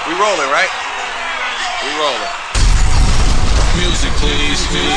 We rolling, right? We rolling. Music, please.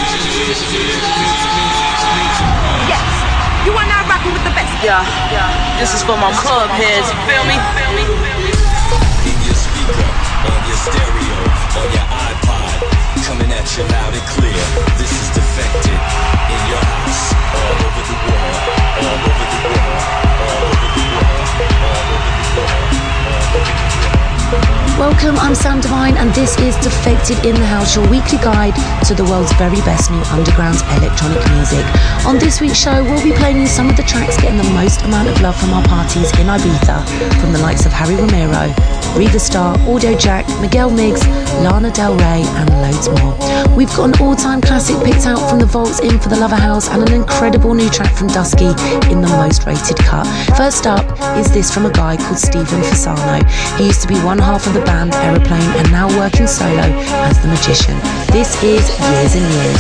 Yes, you are now rocking with the best. Yeah. This is for my club heads. You feel me? In your speaker, on your stereo, on your iPod, coming at you loud and clear. This is Defected in your house, all over the world, all over the world, all over the world, all over the world, all over the world. Welcome, I'm Sam Divine and this is Defected in the House, your weekly guide to the world's very best new underground electronic music. On this week's show, we'll be playing you some of the tracks getting the most amount of love from our parties in Ibiza, from the likes of Harry Romero, Riva Starr, Audio Jack, Miguel Miggs, Lana Del Rey and loads more. We've got an all-time classic picked out from the vaults in for the Lover House and an incredible new track from Dusky in the most rated cut. First up is this from a guy called Stephen Fasano. He used to be one half of the band Aeroplane and now working solo as The Magician. This is Years and Years.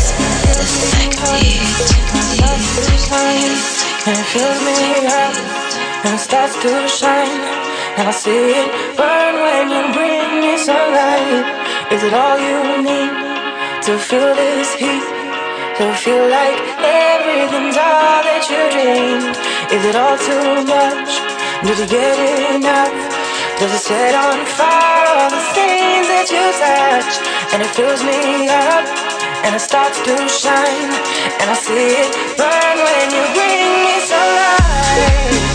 And it fills me up, and it starts to shine, and I see it burn when you bring me sunlight. Is it all you need to feel this heat? To feel like everything's all that you dreamed? Is it all too much? Did you get enough? Does it set on fire all the things that you touch? And it fills me up, and it starts to shine, and I see it burn when you bring me sunlight.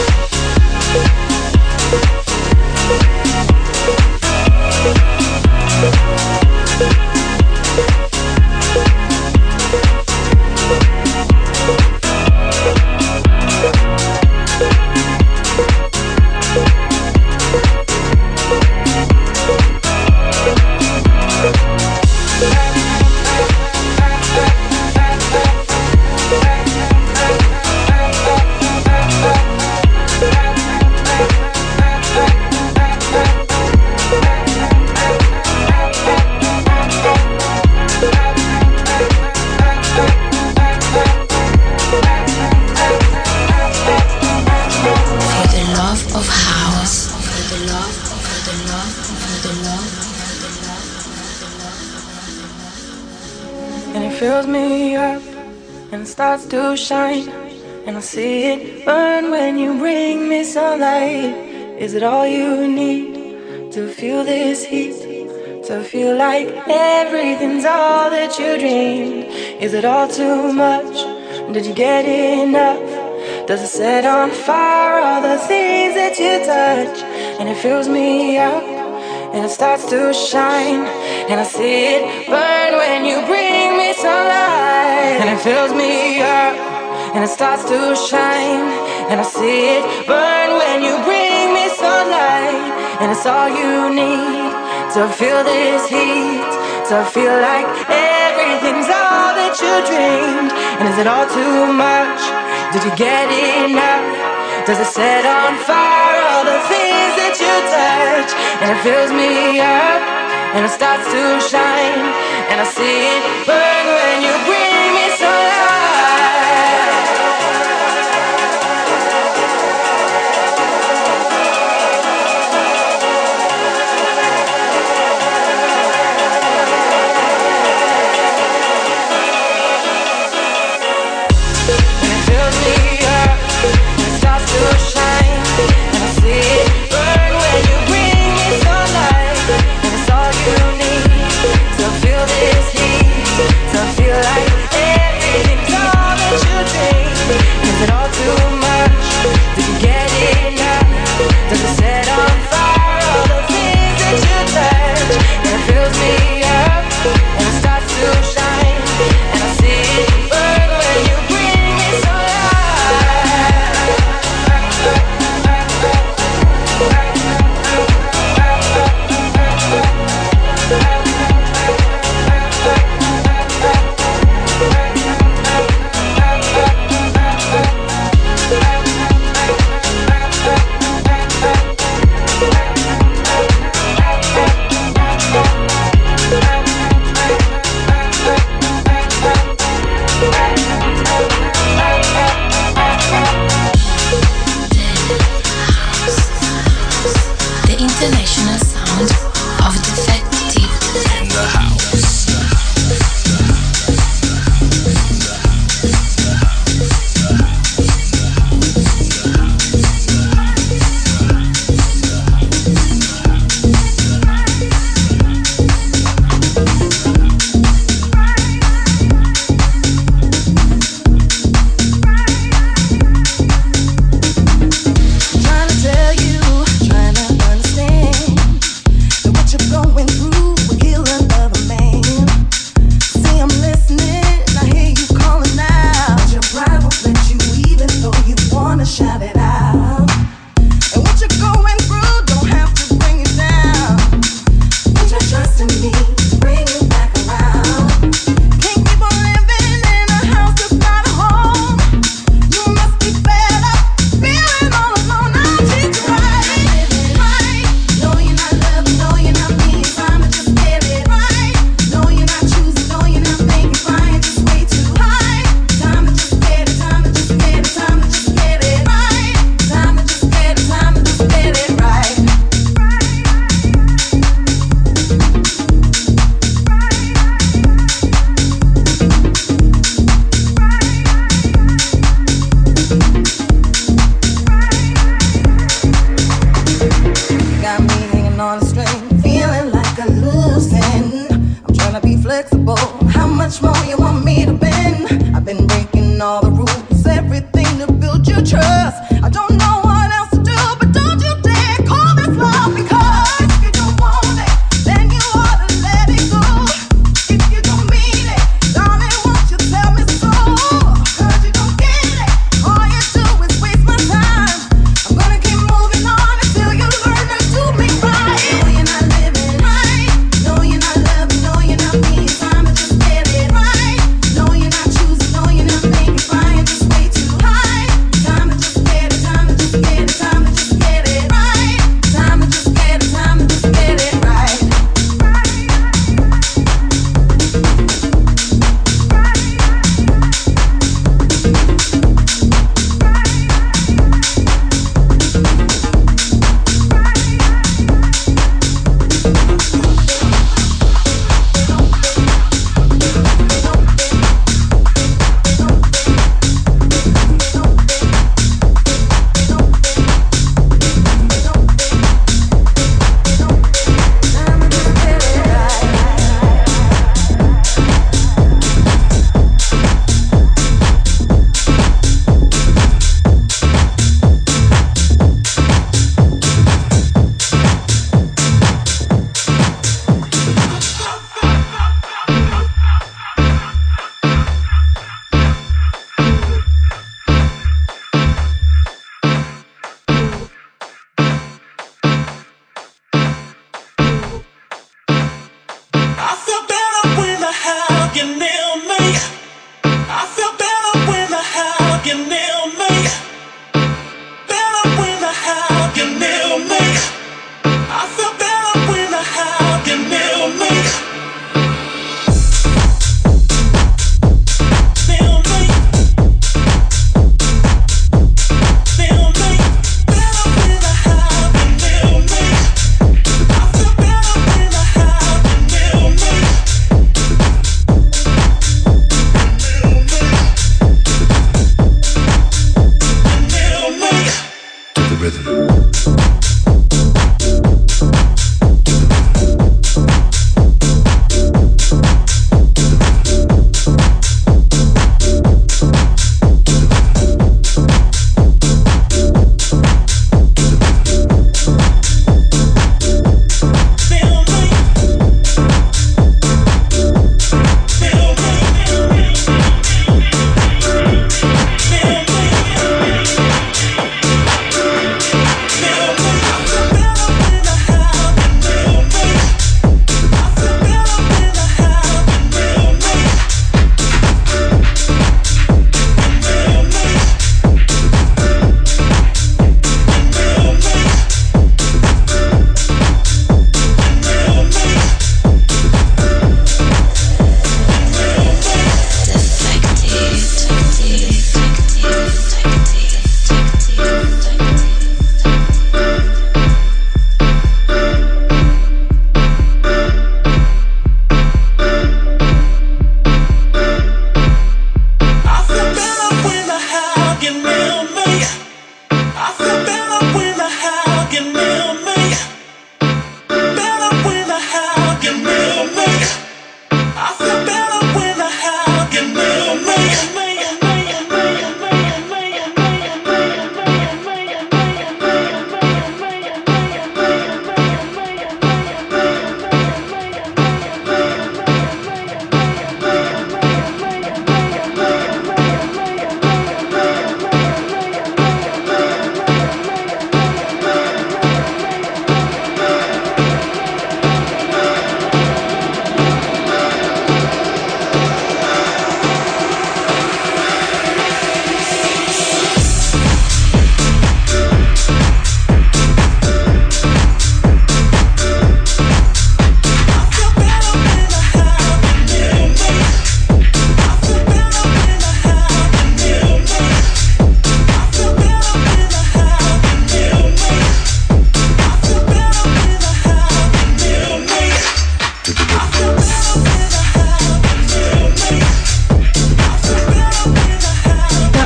Fills me up and it starts to shine, and I see it burn when you bring me sunlight. Is it all you need to feel this heat? To feel like everything's all that you dreamed? Is it all too much? Did you get enough? Does it set on fire all the things that you touch? And it fills me up and it starts to shine, and I see it burn when you bring me sunlight. And it fills me up and it starts to shine, and I see it burn when you bring me sunlight. And it's all you need to feel this heat, to feel like everything's all that you dreamed. And is it all too much? Did you get enough? Does it set on fire all the things that you touch? And it fills me up and it starts to shine, and I see it burn when you bring me sunlight. And it fills me up and it starts to shine, and I see it burn when you bring me sunlight. And it's all you need to feel this heat, to feel like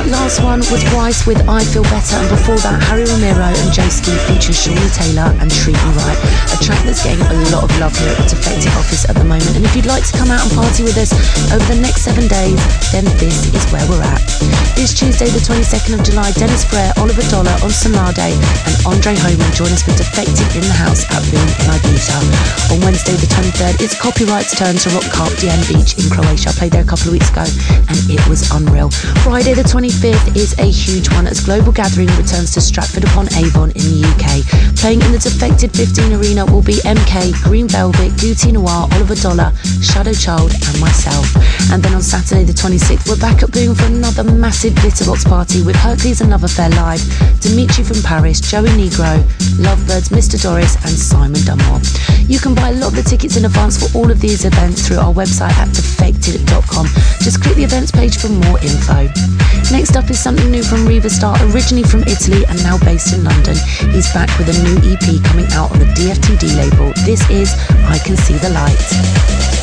That last one was Weiss with I Feel Better, and before that Harry Romero and J-Ski features Shawnee Taylor and Treat Me Right, a track that's getting a lot of love here at the Defected office at the moment. And if you'd like to come out and party with us over the next 7 days, then this is where we're at. This Tuesday the 22nd of July, Dennis Frere, Oliver Dollar on Sonade and Andre Homan join us for Defected in the House at Boom in Ibiza. On Wednesday the 23rd, it's Copyright's turn to rock Cardian Beach in Croatia. I played there a couple of weeks ago and it was unreal. Friday the 25th is a huge one as Global Gathering returns to Stratford-upon-Avon in the UK. Playing in the Defected 15 Arena will be MK, Green Velvet, Guti Noir, Oliver Dollar, Shadow Child and myself. And then on Saturday the 26th, we're back at Boom for another massive Glitterbox party with Hercules and Love Affair live, Dimitri from Paris, Joey Negro, Lovebirds, Mr. Doris and Simon Dunmore. You can buy a lot of the tickets in advance for all of these events through our website at defected.com. Just click the events page for more info. Next up is something new from Riva Star, originally from Italy and now based in London. He's back with a new EP coming out on the DFTD label. This is I Can See the Light.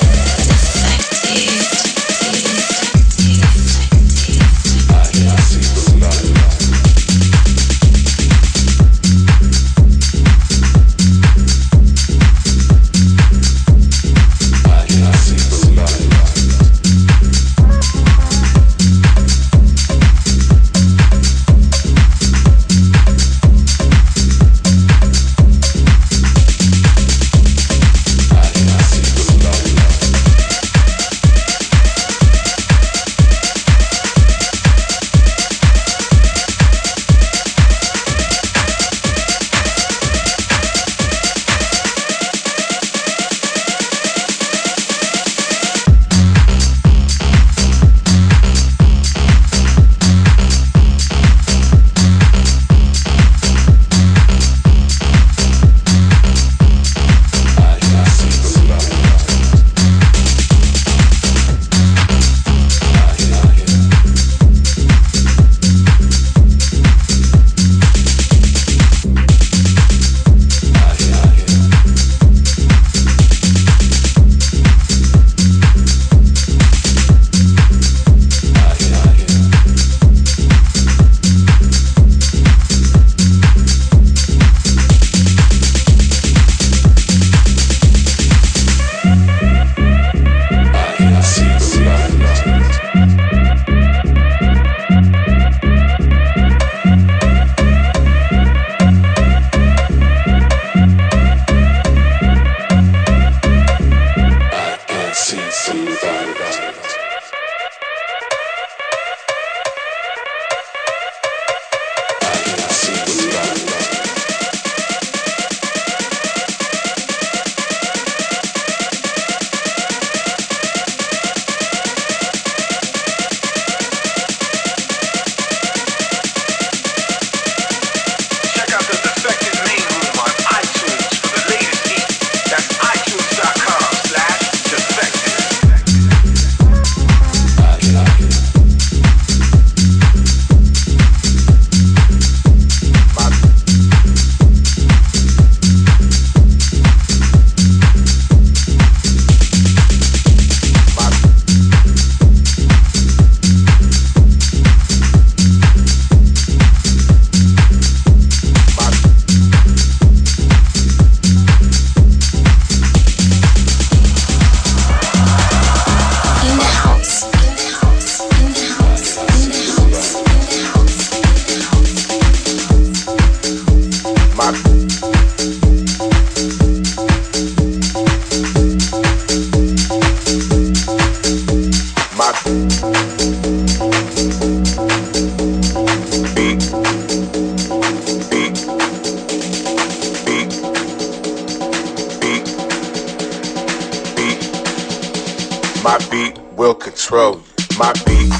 My beat will control you. My beat.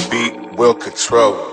beat will control you.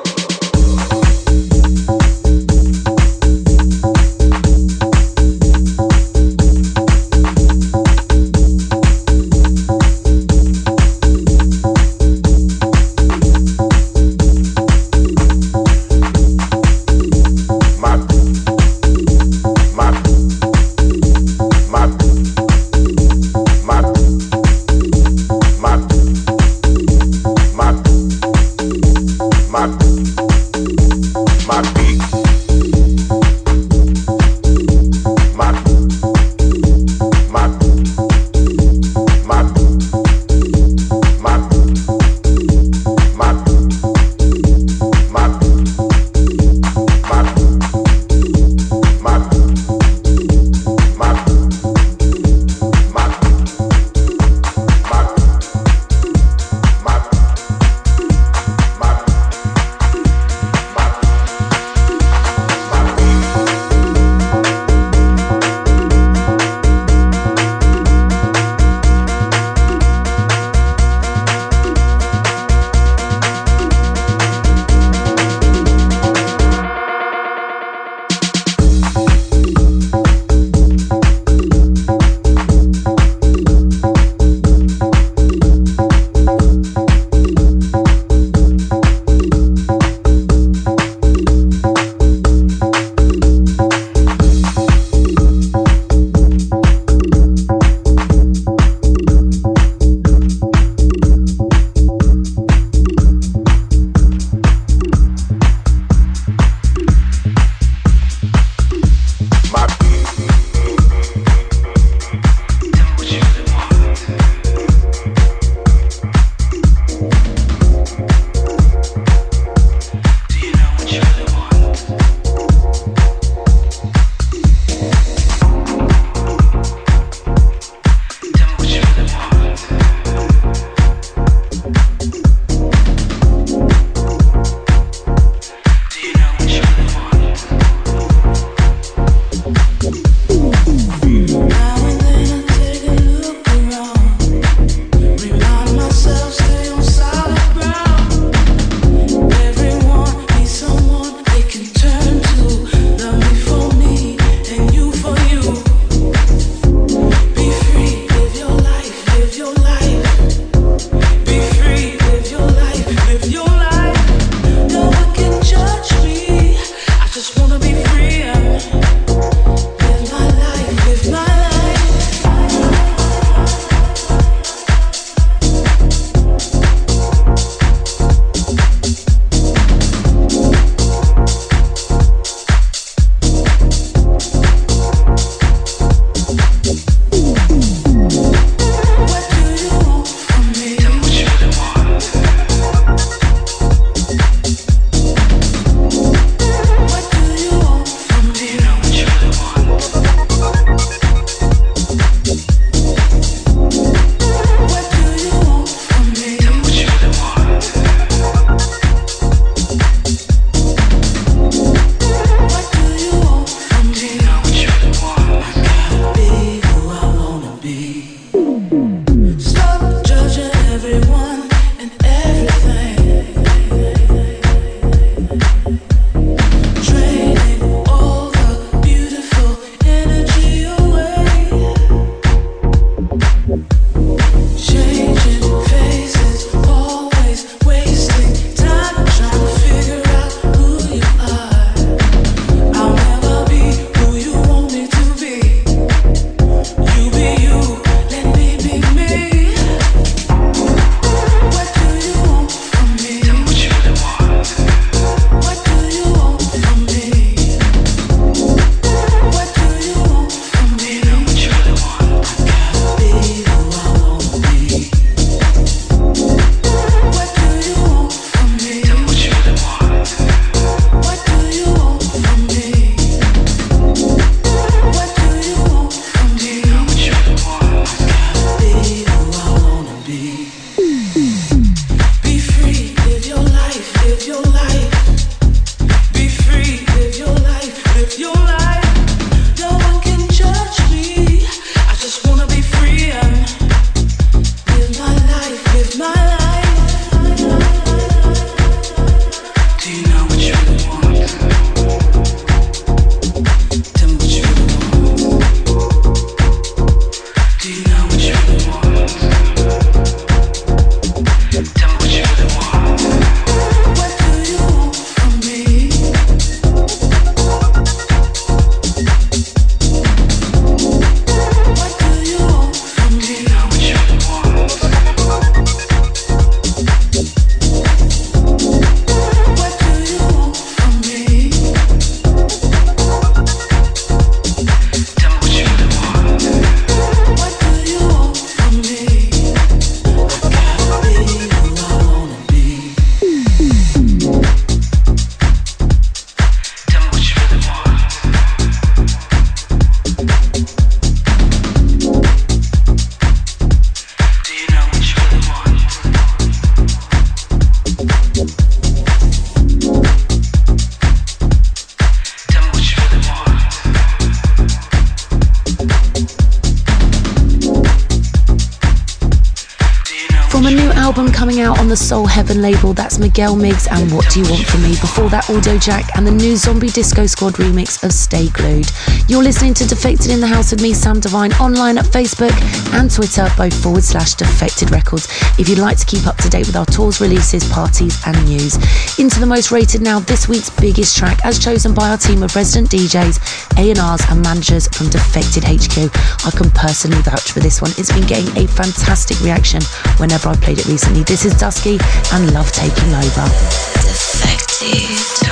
out on the Soul Heaven label. That's Miguel Miggs and What Do You Want From Me? Before that, Audio Jack and the new Zombie Disco Squad remix of Stay Glued. You're listening to Defected in the House with me, Sam Divine, online at Facebook and Twitter, both /Defected Records, if you'd like to keep up to date with our tours, releases, parties and news. Into the most rated now, this week's biggest track, as chosen by our team of resident DJs, A&Rs and managers from Defected HQ. I can personally vouch for this one. It's been getting a fantastic reaction whenever I played it recently. This is Dusky and Love Taking Over. Defected.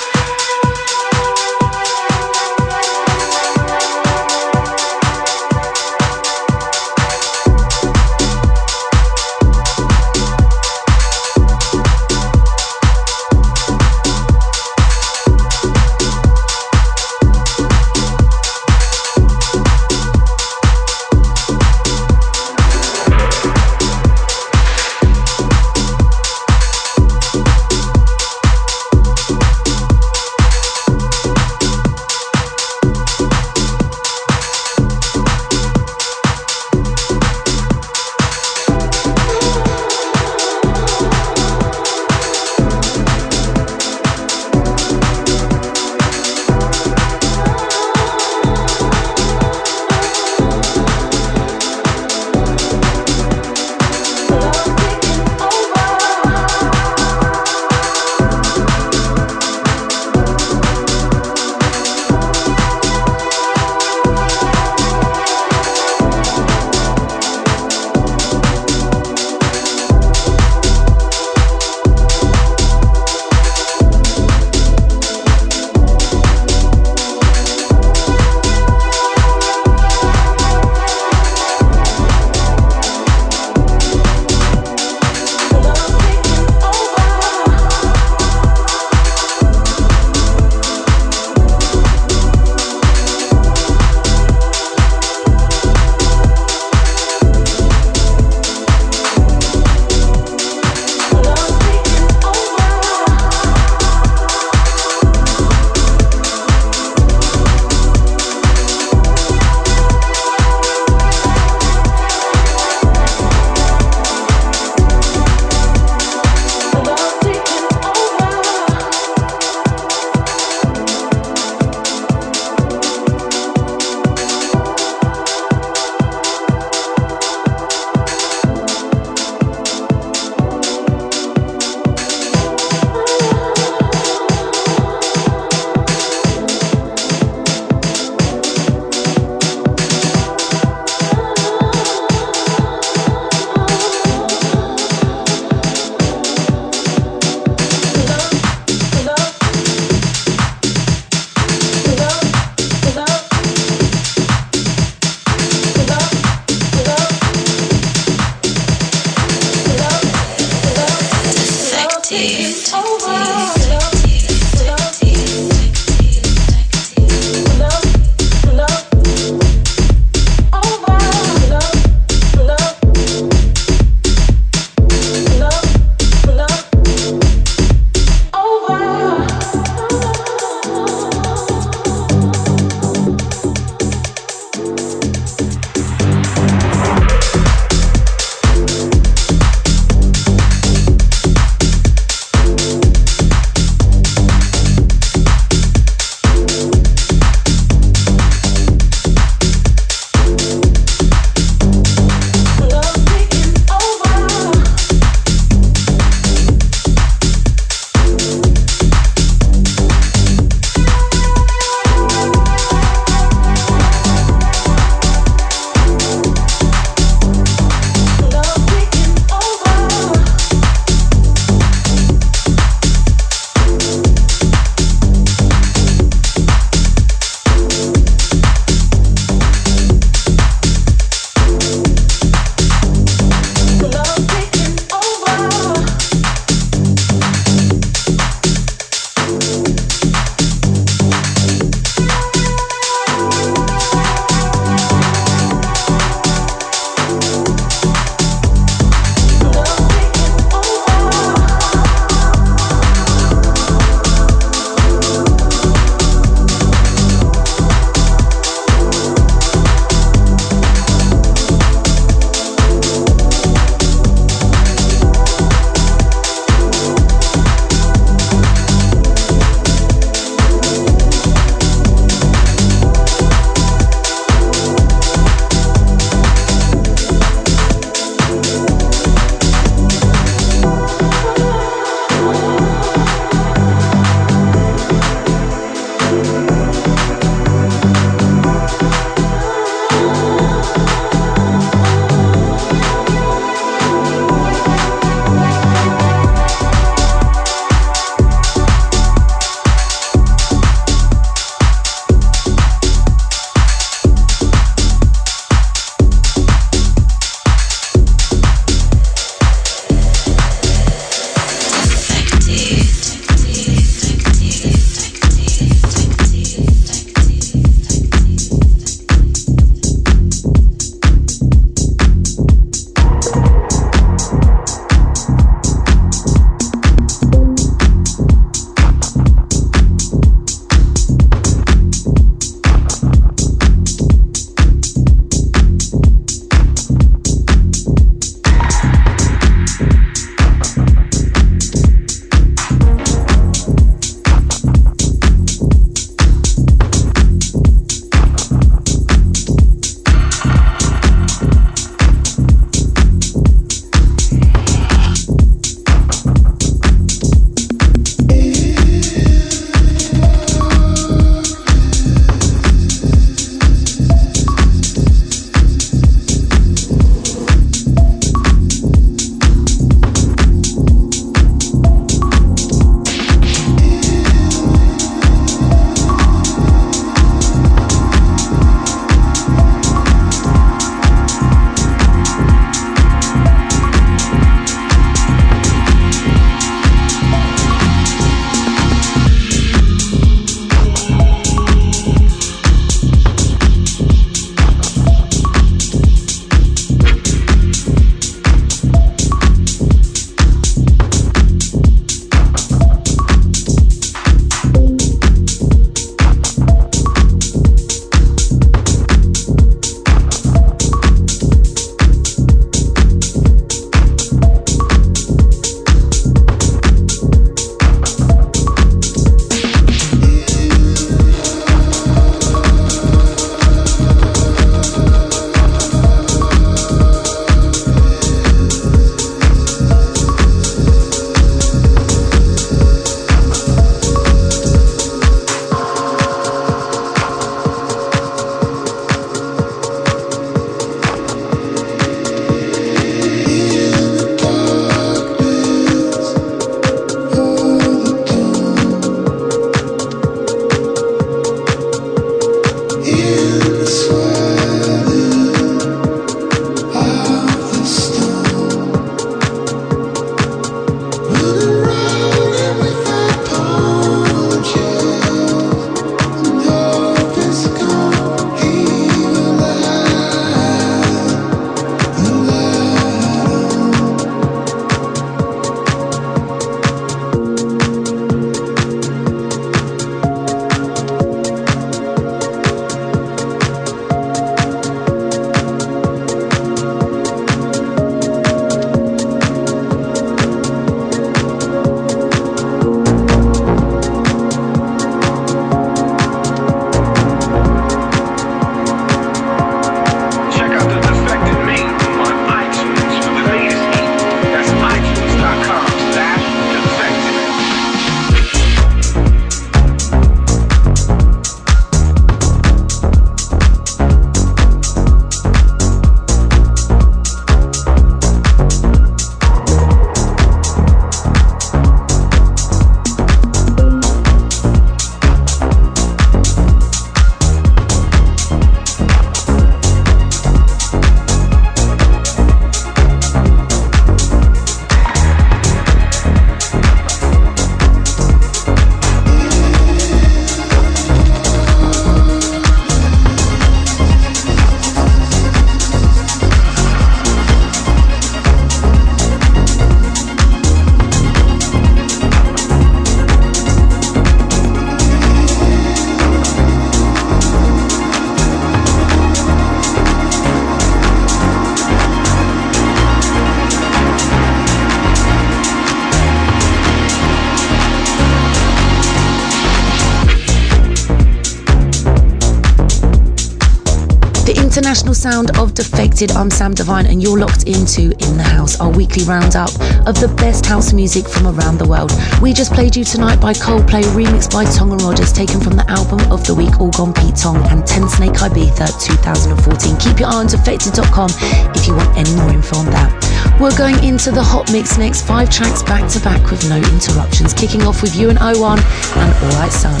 international sound of Defected. I'm Sam Divine and you're locked into In The House, our weekly roundup of the best house music from around the world. We just played you Tonight by Coldplay, remixed by Tonga Rogers, taken from the album of the week, All Gone Pete Tong, and 10 Snake Ibiza 2014. Keep your eye on defected.com if you want any more info on that. We're going into the hot mix next, 5 tracks back to back with no interruptions, kicking off with You and O1 and All Right Son.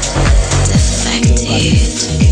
Defected.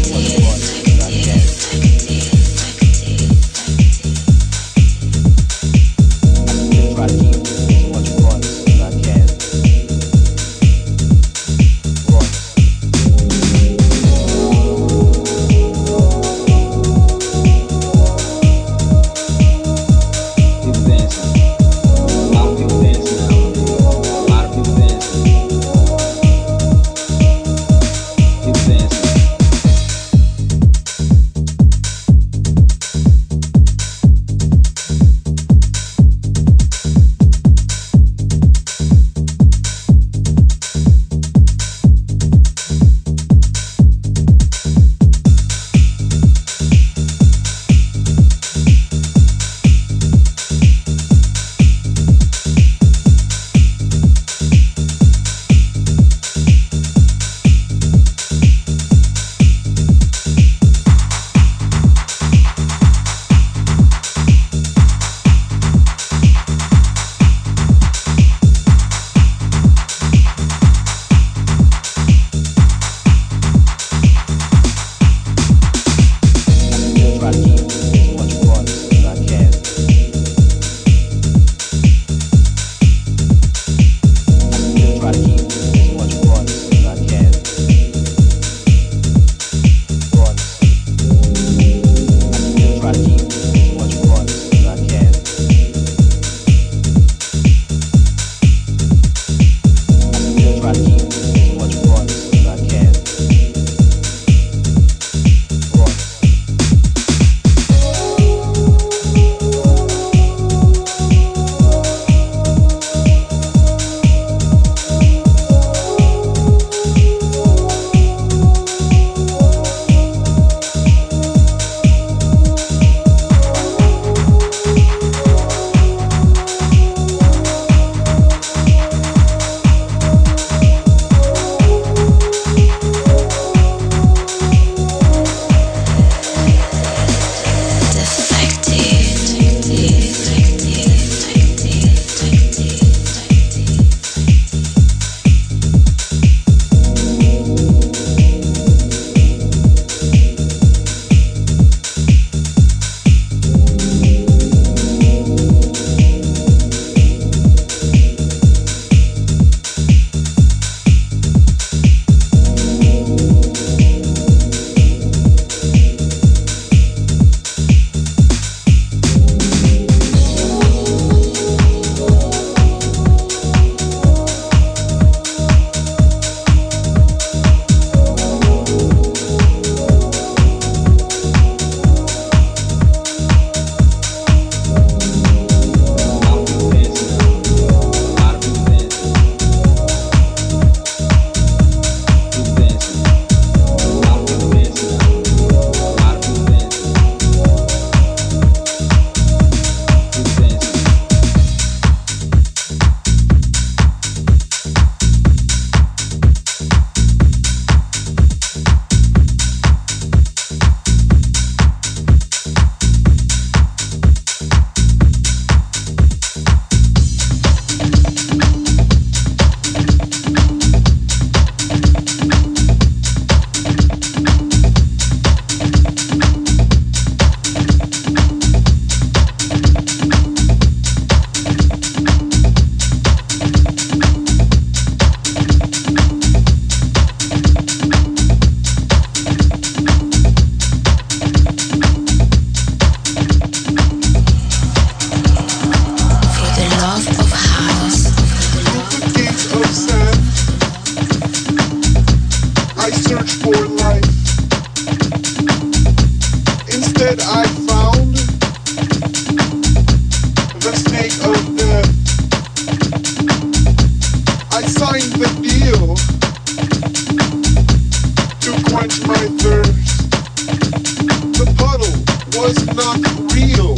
was not real.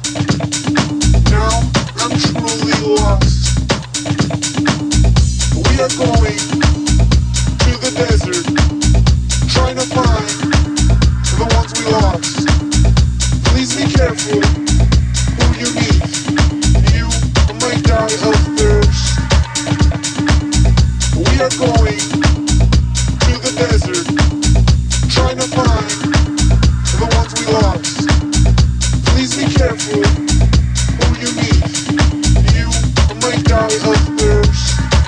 Now I'm truly lost. We are going to the desert, trying to find the ones we lost. Please be careful who you meet. You might die of thirst. We are going to the desert, trying to find the ones we lost. Please be careful who you meet. You might die of thirst.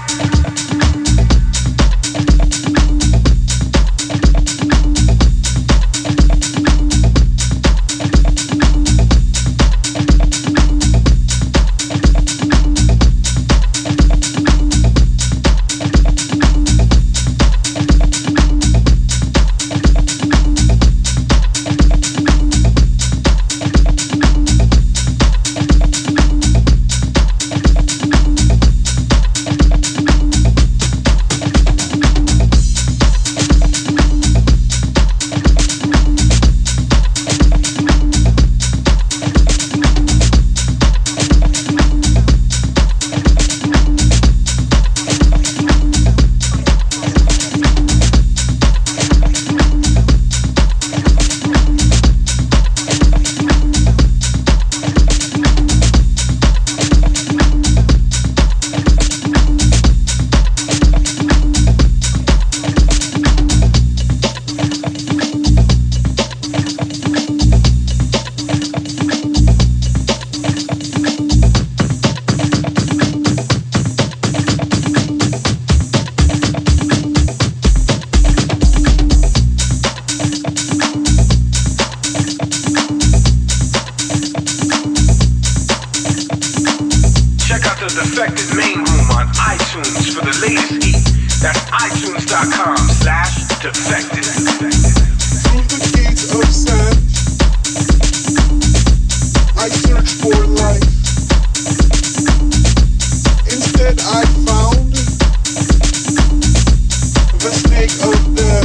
Defected main room on iTunes for the latest heat. That's iTunes.com/defected. Through the gates of sand, I searched for life. Instead I found the snake of death.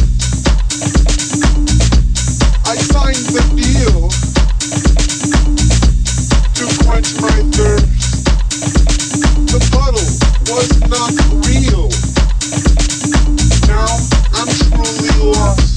I signed the deal to quench my thirst. The puddle was not real. Now I'm truly lost.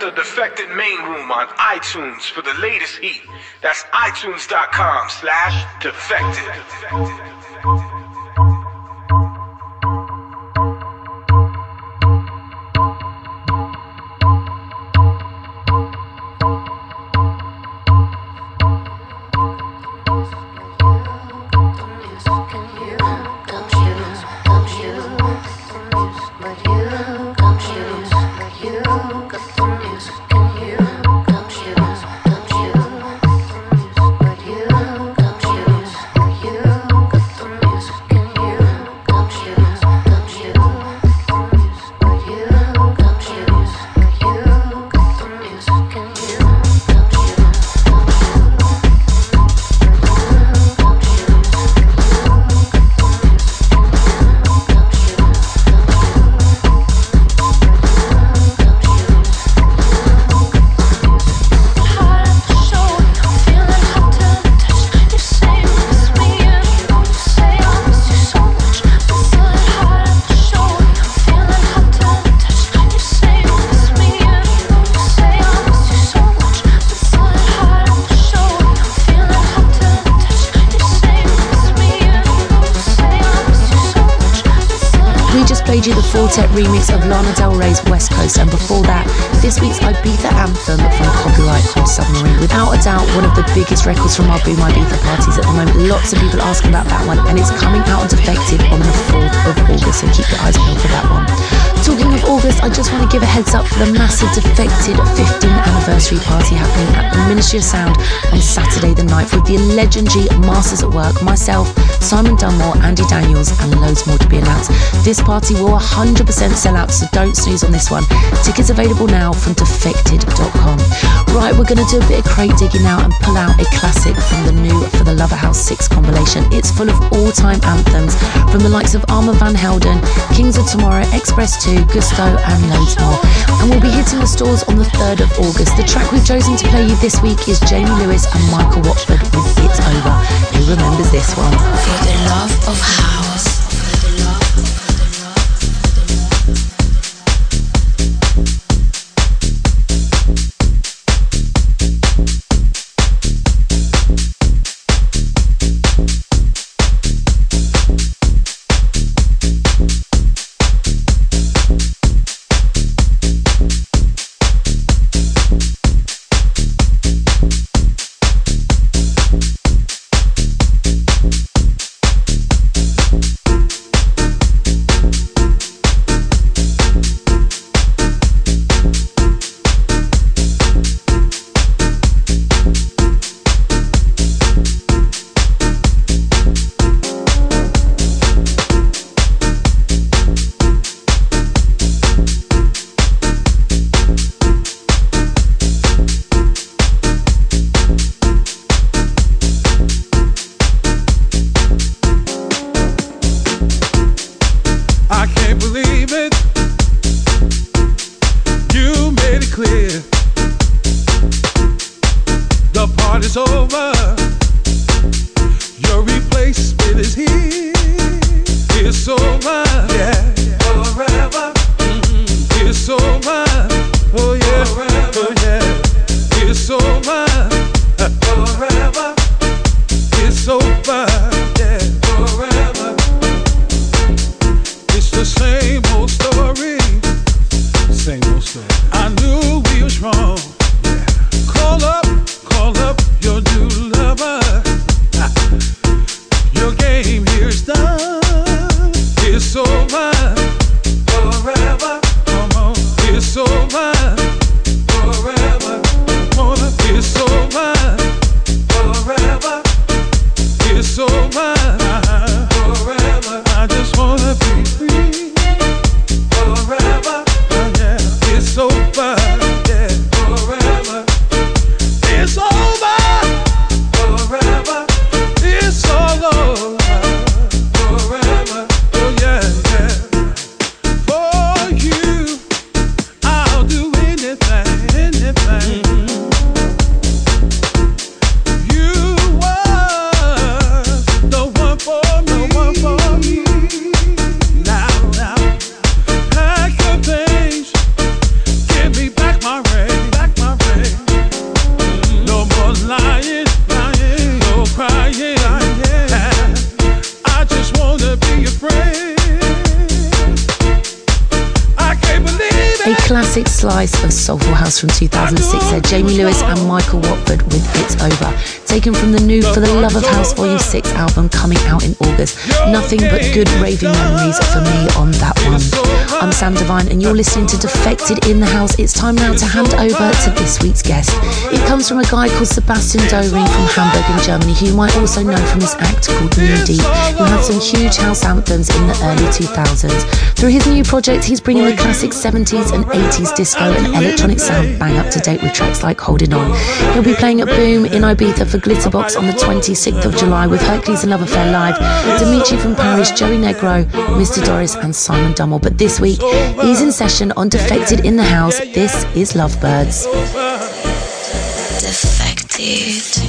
the Defected Main Room on iTunes for the latest heat. That's iTunes.com/defected. You the Fortet remix of Lana Del Rey's West Coast, and before that, this week's Ibiza anthem from Copyright called Submarine. Without a doubt, one of the biggest records from our Boom Ibiza parties at the moment. Lots of people asking about that one, and it's coming out on Defected on the 4th of August, so keep your eyes peeled for that one. Talking of August, I just want to give a heads up for the massive Defected 15th anniversary party happening at the Ministry of Sound on Saturday the 9th with the legendary Masters at Work, myself, Simon Dunmore, Andy Daniels, and loads more to be announced. This party will 100% sell out, so don't snooze on this one. Tickets available now from defected.com. Right, we're going to do a bit of crate digging now and pull out a classic from the new For the Lover House 6 compilation. It's full of all-time anthems from the likes of Armand Van Helden, Kings of Tomorrow, Express 2, Gusto, and loads more. And we'll be hitting the stores on the 3rd of August. The track we've chosen to play you this week is Jamie Lewis and Michael Watford with It's Over. Who remembers this one? For the love of house. So classic slice of soulful house from 2006 there. Jamie Lewis and Michael Watford with It's Over. Taken from the new For the Love of House Volume 6 album coming out in August. Nothing but good raving memories for me on that one. I'm Sam Divine and you're listening to Defected in the House. It's time now to hand over to this week's guest. It comes from a guy called Sebastian Doring from Hamburg in Germany, who you might also know from his act called Knee Deep, who had some huge house anthems in the early 2000s. Through his new project, he's bringing the classic 70s and 80s disco and electronic sound bang up to date with tracks like Holding On. He'll be playing at Boom in Ibiza for Glitterbox on the 26th of July with Hercules and Love Affair Live, Dimitri from Paris, Joey Negro, Mr. Doris and Simon Dummel. But this week, he's in session on Defected in the House. This is Lovebirds. Defected.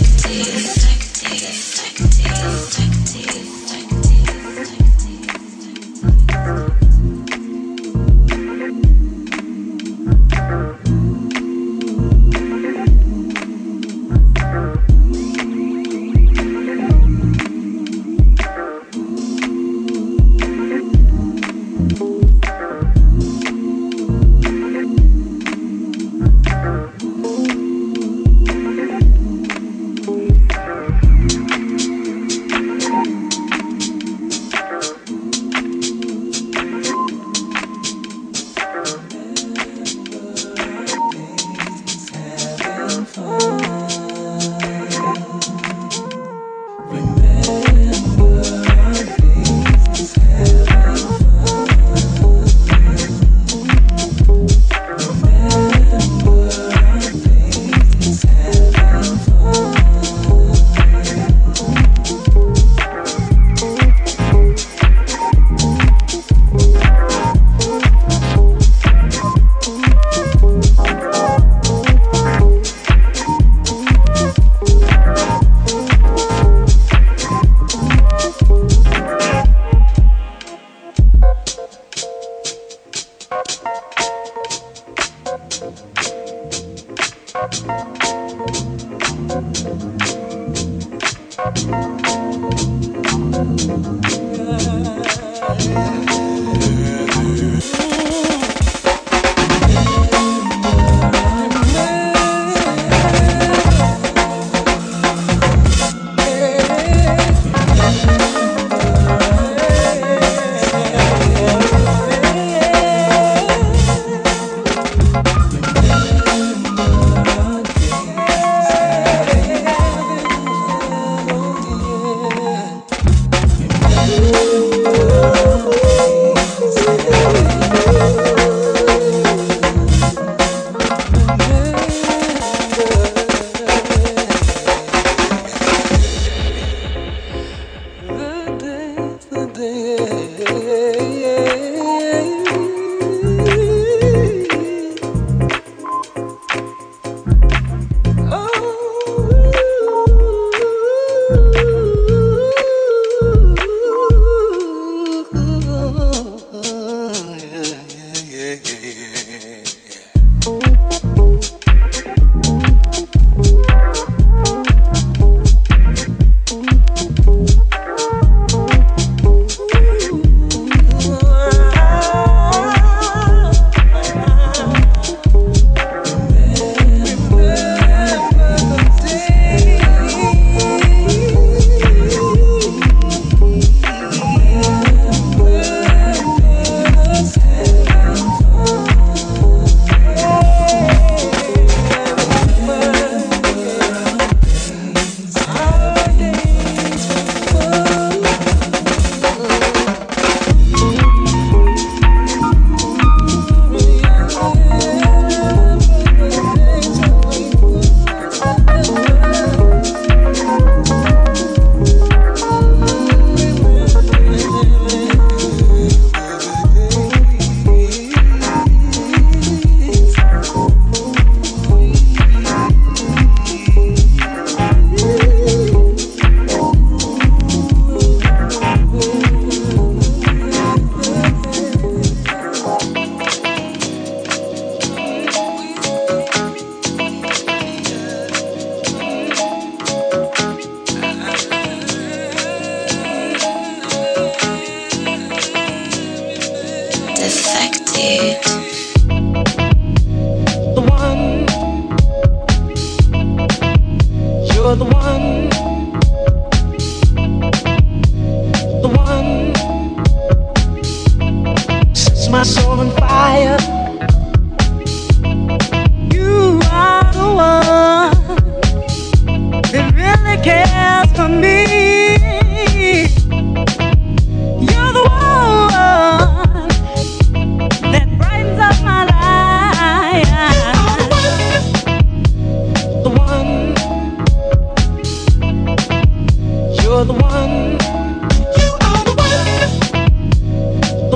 You're the one. You are the one. The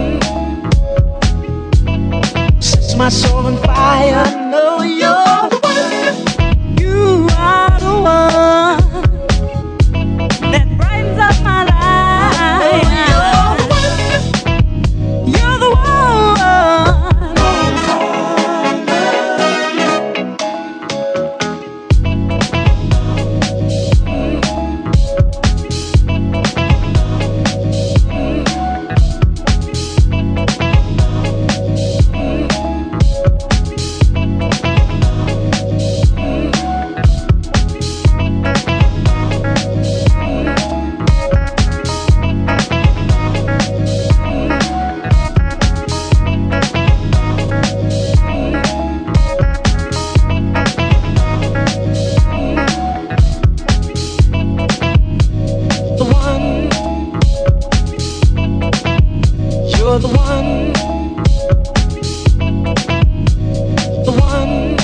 one sets my soul on fire. I know you're the one. You are the one that brightens up my life. You're the one. You're the one, the one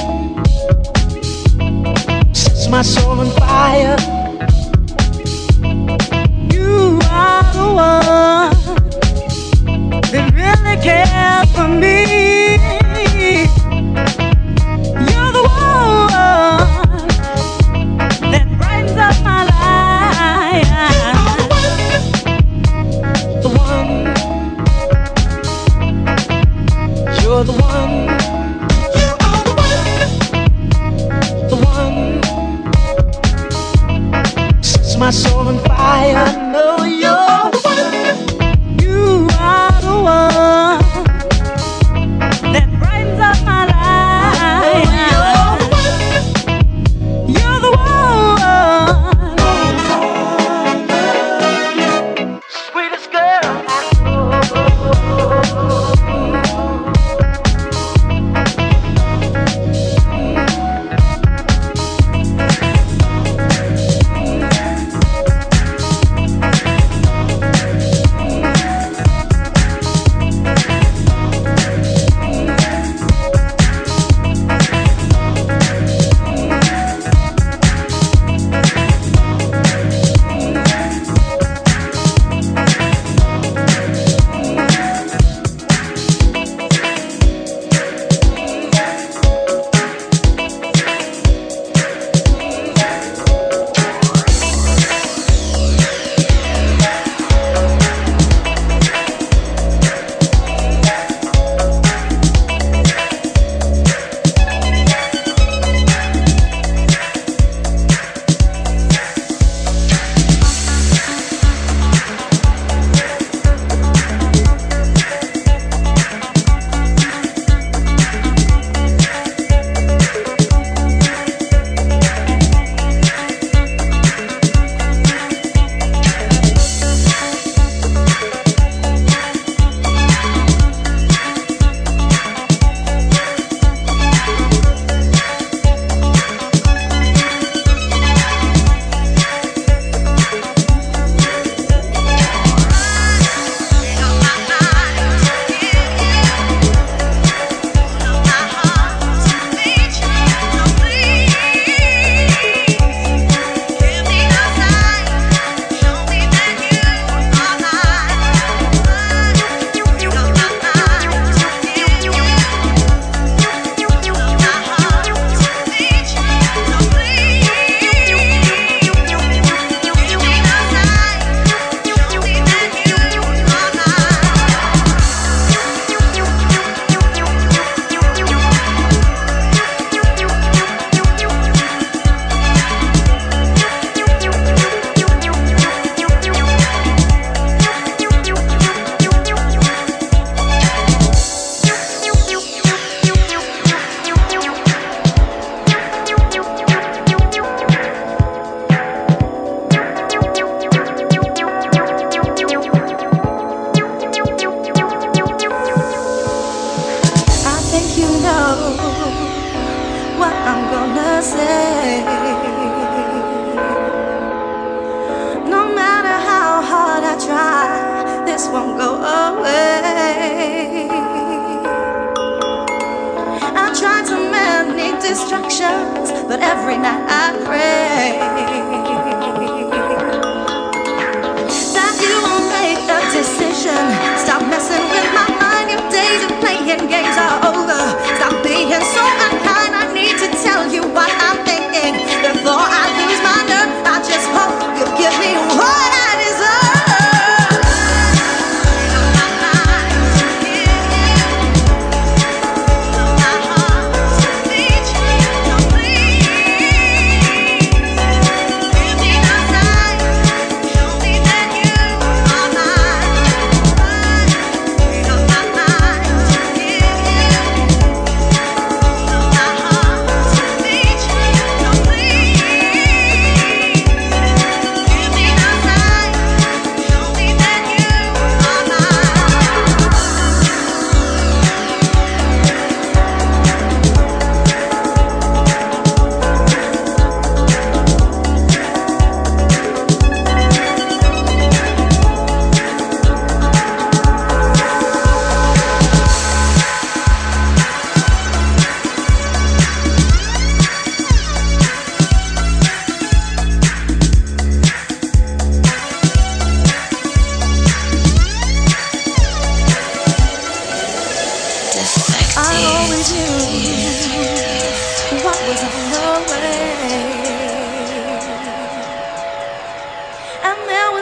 sets my soul on fire. You are the one that really cares for me. You're the one that brightens up my life. The one. You're the one. You are the one. The one sets my soul on fire. I know you're the one. You are the one that brightens up my life. You're the one. Sweetest girl I know. won't go away. I tried so many distractions, but every night I pray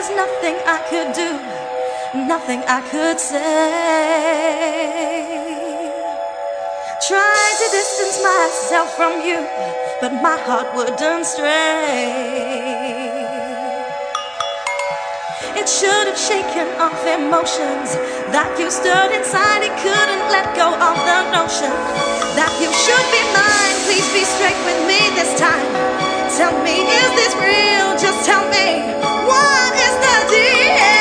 was nothing I could do, nothing I could say. Tried to distance myself from you, but my heart wouldn't stray. It should have shaken off emotions that you stirred inside. It couldn't let go of the notion that you should be mine. Please be straight with me this time. Tell me, is this real? Just tell me, what is the deal?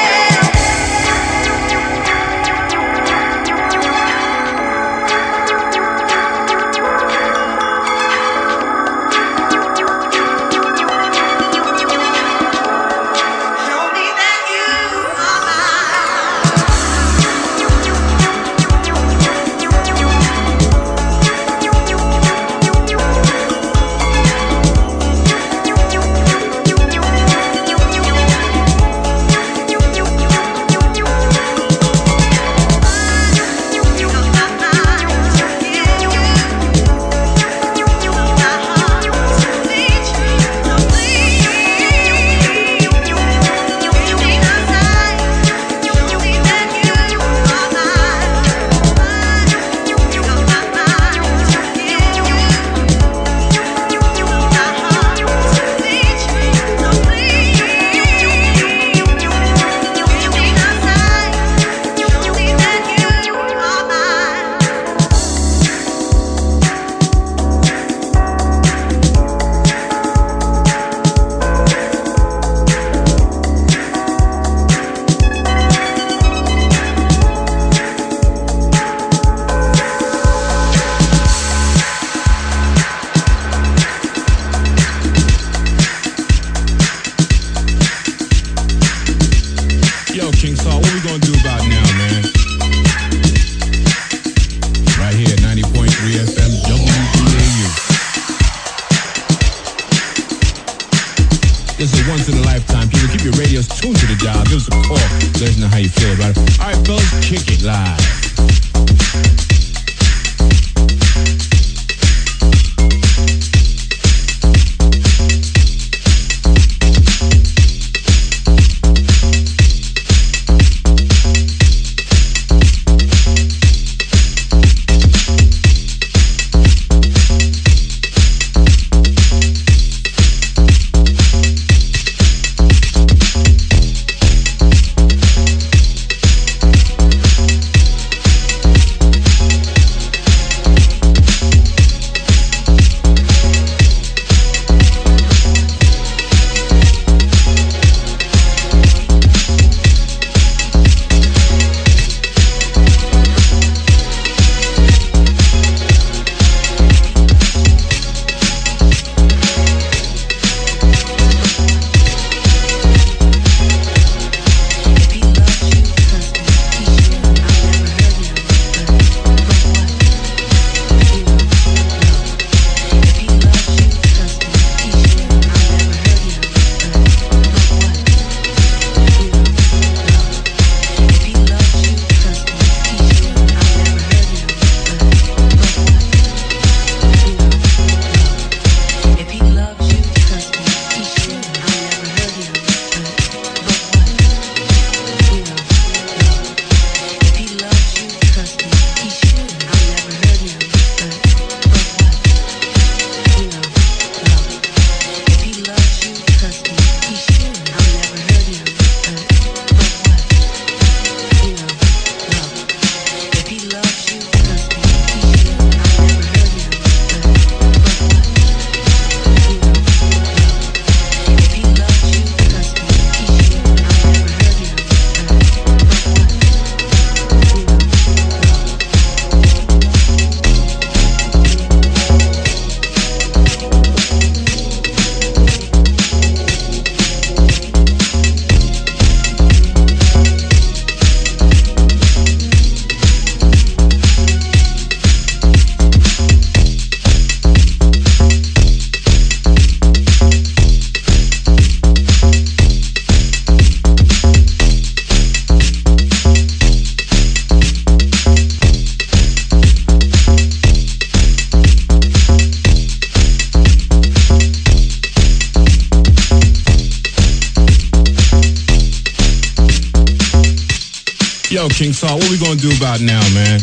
Yo, King Saul, what we gonna do about now, man?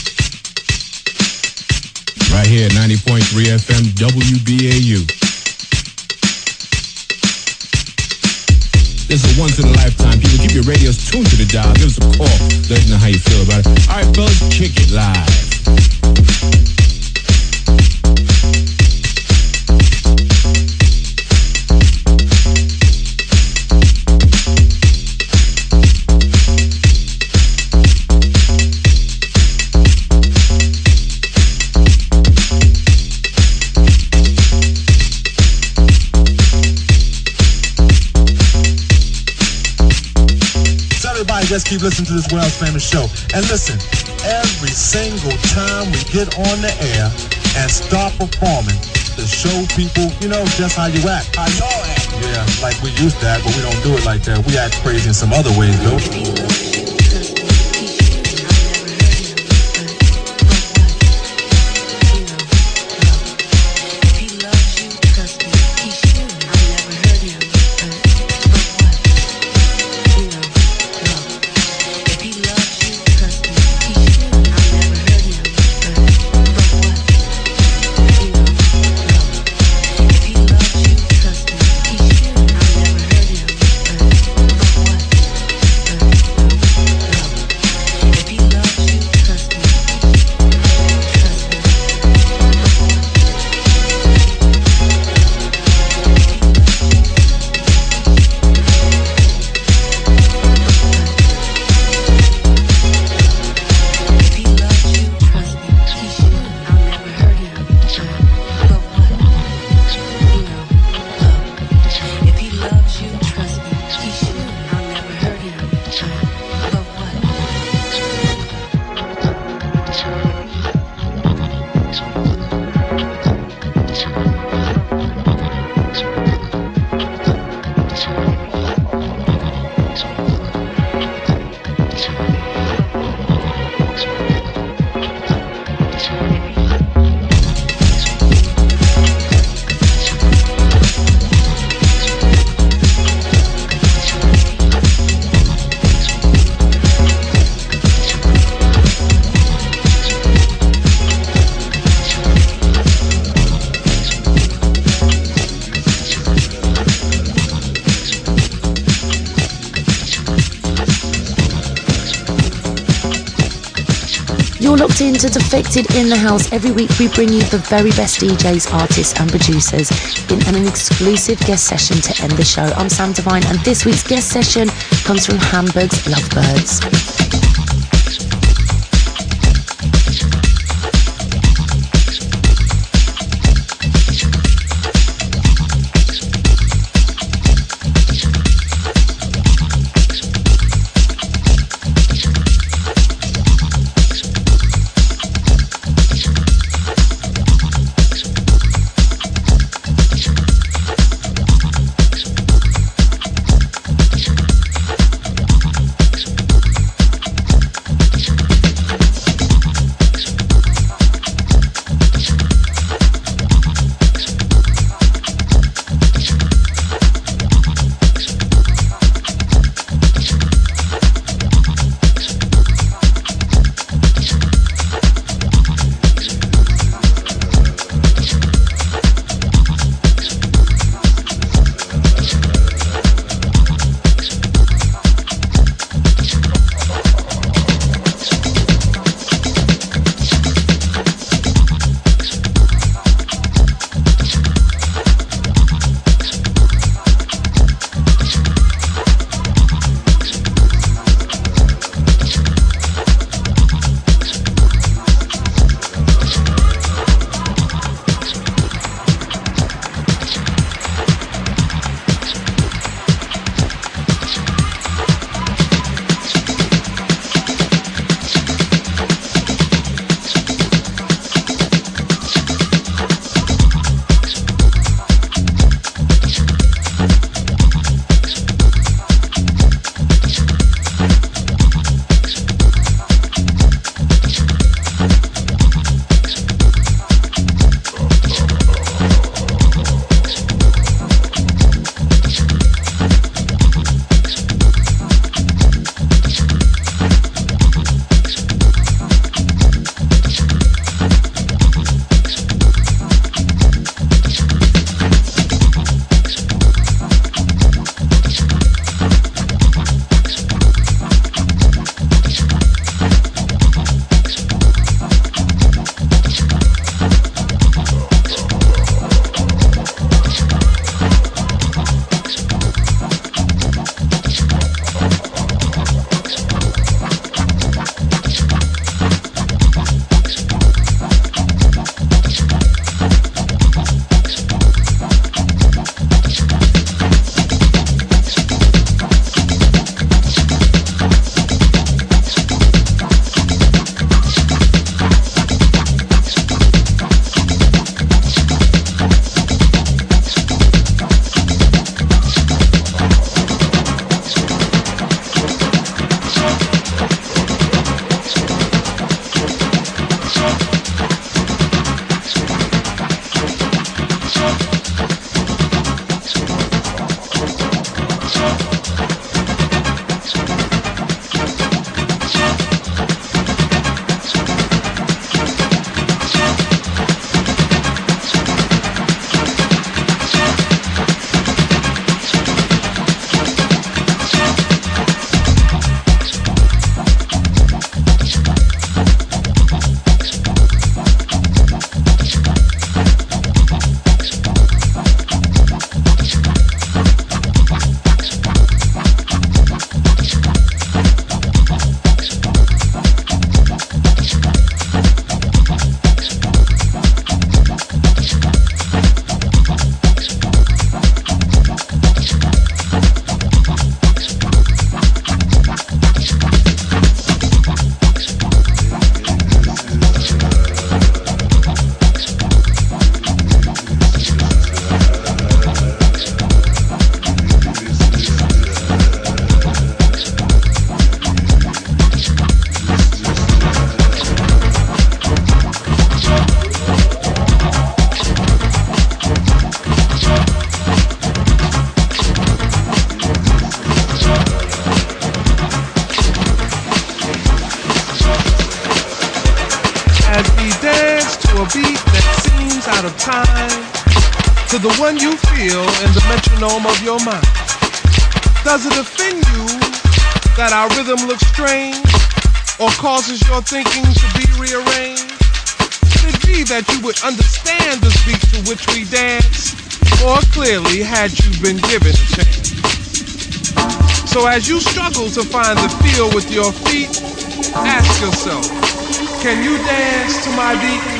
Right here at 90.3 FM WBAU. This is a once-in-a-lifetime. People, keep your radios tuned to the dial. Give us a call. Let us know how you feel about it. All right, fellas, kick it live. Just keep listening to this world's famous show. And listen, every single time we get on the air and start performing, to show people, you know, just how you act. How y'all act. Yeah, like we used to act, but we don't do it like that. We act crazy in some other ways, though. You're locked into Defected in the House. Every week we bring you the very best DJs, artists and producers in an exclusive guest session to end the show. I'm Sam Divine and this week's guest session comes from Hamburg's Lovebirds. time to the one you feel in the metronome of your mind? Does it offend you that our rhythm looks strange or causes your thinking to be rearranged? Could it be that you would understand this beat to which we dance more clearly had you been given a chance? So as you struggle to find the feel with your feet, ask yourself, can you dance to my beat?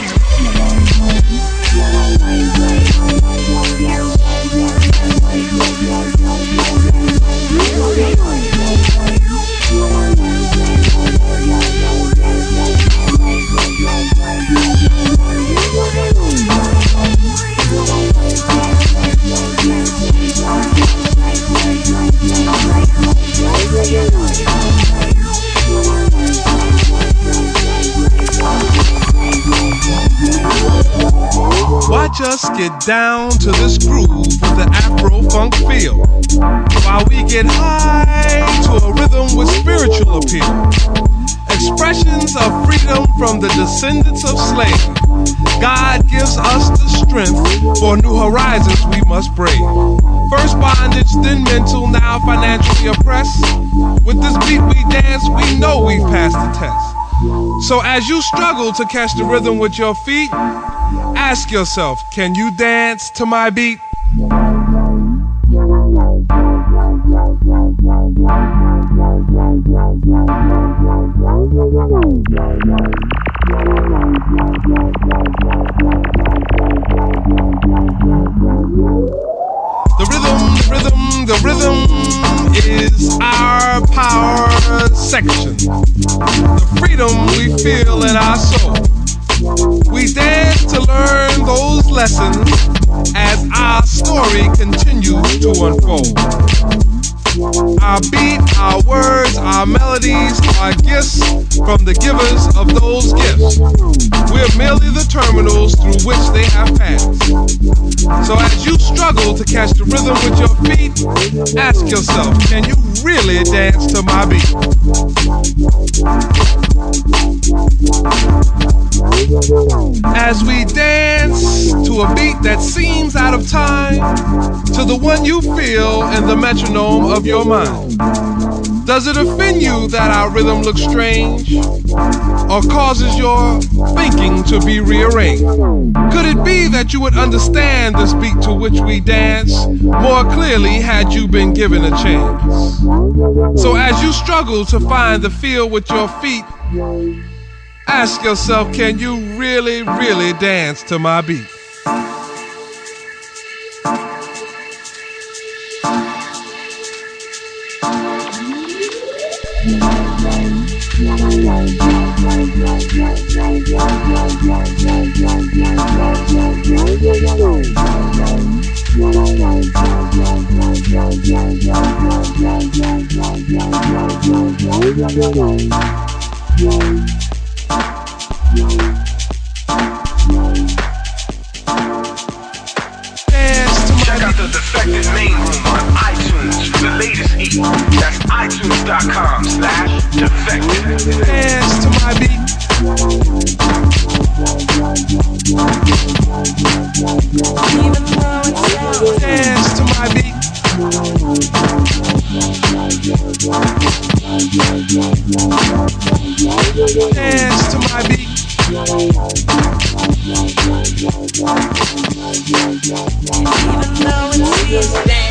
Watch us get down to this groove with the Afro-funk feel, while we get high to a rhythm with spiritual appeal. Expressions of freedom from the descendants of slaves. God gives us the strength for new horizons we must brave. First bondage, then mental, now financially oppressed. With this beat we dance, we know we've passed the test. So as you struggle to catch the rhythm with your feet, ask yourself, can you dance to my beat? The rhythm is our power section. The freedom we feel in our soul. We dance to learn those lessons as our story continues to unfold. Our beat, our words, our melodies are gifts from the givers of those gifts. We're merely the terminals through which they have passed. So as you struggle to catch the rhythm with your feet, ask yourself, can you really dance to my beat? As we dance to a beat that seems out of time, to the one you feel in the metronome of your mind. Does it offend you that our rhythm looks strange or causes your thinking to be rearranged? Could it be that you would understand this beat to which we dance more clearly had you been given a chance? So as you struggle to find the feel with your feet, ask yourself, can you really, really dance to my beat? Check out the Defected main room on iTunes for the latest heat. That's iTunes.com/defected. Dance to my beat. Dance to my beat. Dance to my beat. Even though it seems dance.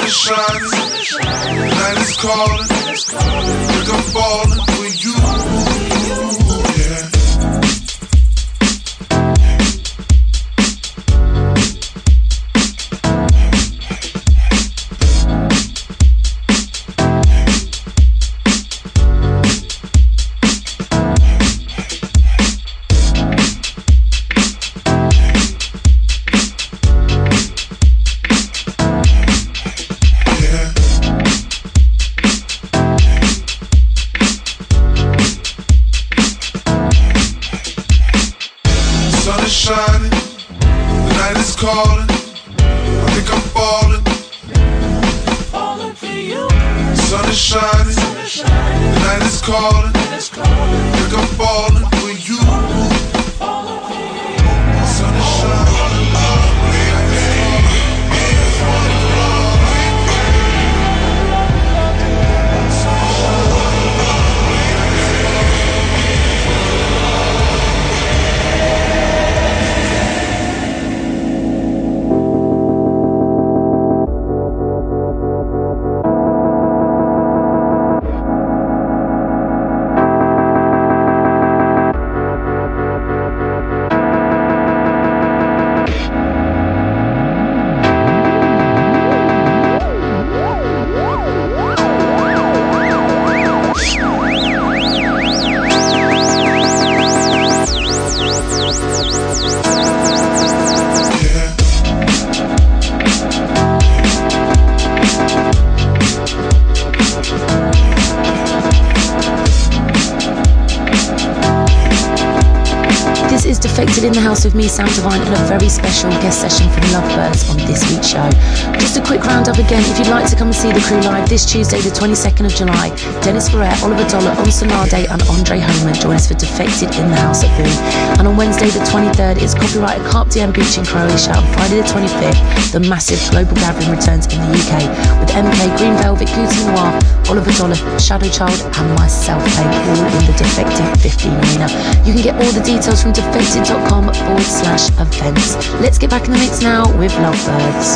is shining, the night is calling. Think I'm falling for you, yeah. Shining, the night is calling. I think I'm falling. Falling for you. The sun is shining, the night is calling. I think I'm falling for you. The sun is shining. Defected in the house with me, Sam Divine, and a very special guest session from Lovebirds on this week's show. Just a quick roundup again, if you'd like to come and see the crew live this Tuesday the 22nd of July, Dennis Ferrer, Oliver Dollar, On Sonade and Andre Homan join us for Defected in the house at Boom. And on Wednesday the 23rd it's copyrighted Carp Diem Beach in Croatia. On Friday the 25th the massive global gathering returns in the UK with MK, Green Velvet, Gucci Noir, Oliver Dollar, Shadow Child and myself playing all in the Defected 15 Arena. You can get all the details from defected.com/events. Let's get back in the mix now with Lovebirds.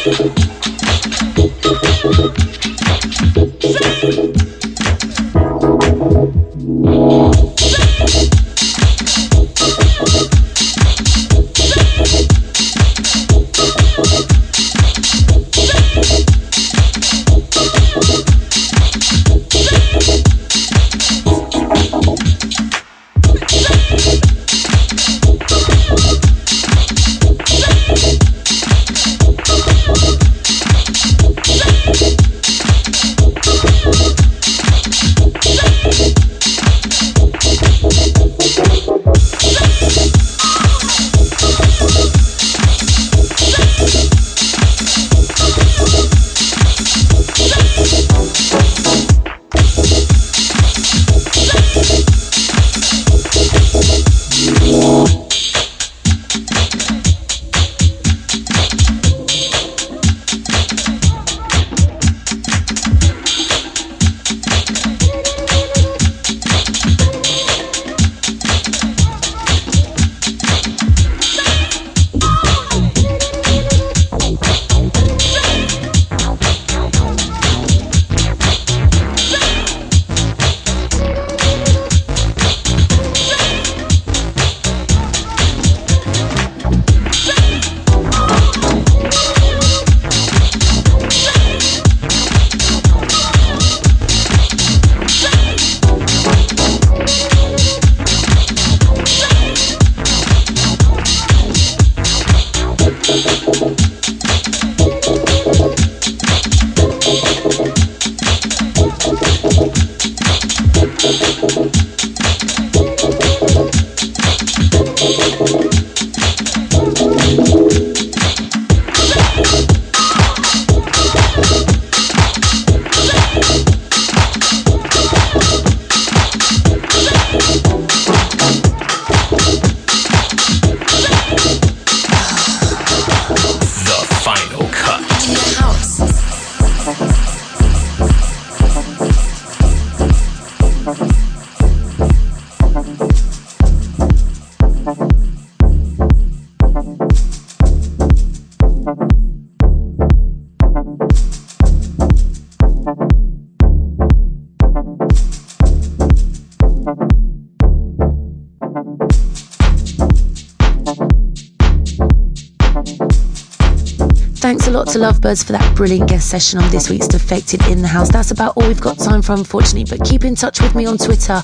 Thanks a lot to Lovebirds for that brilliant guest session on this week's Defected in the House. That's about all we've got time for, unfortunately, but keep in touch with me on Twitter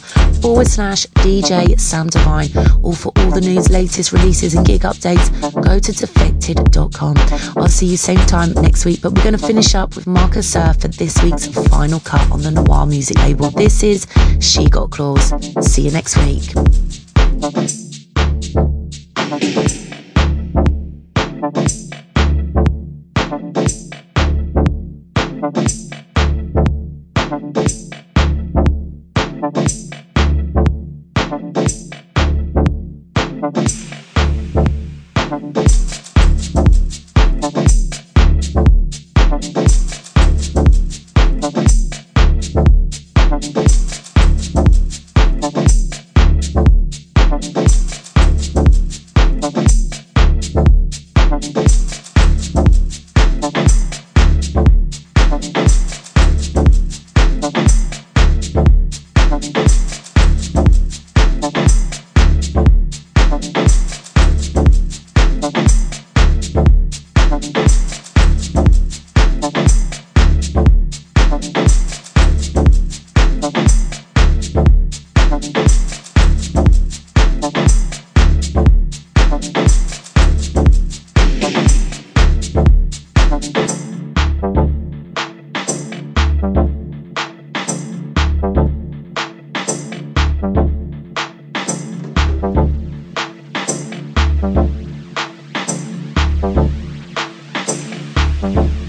/DJ Sam Divine. Or for all the news, latest releases and gig updates, go to defected.com. I'll see you same time next week, but we're going to finish up with Marcus Surf for this week's final cut on the Noir music label. This is She Got Claws. See you next week. Thank you.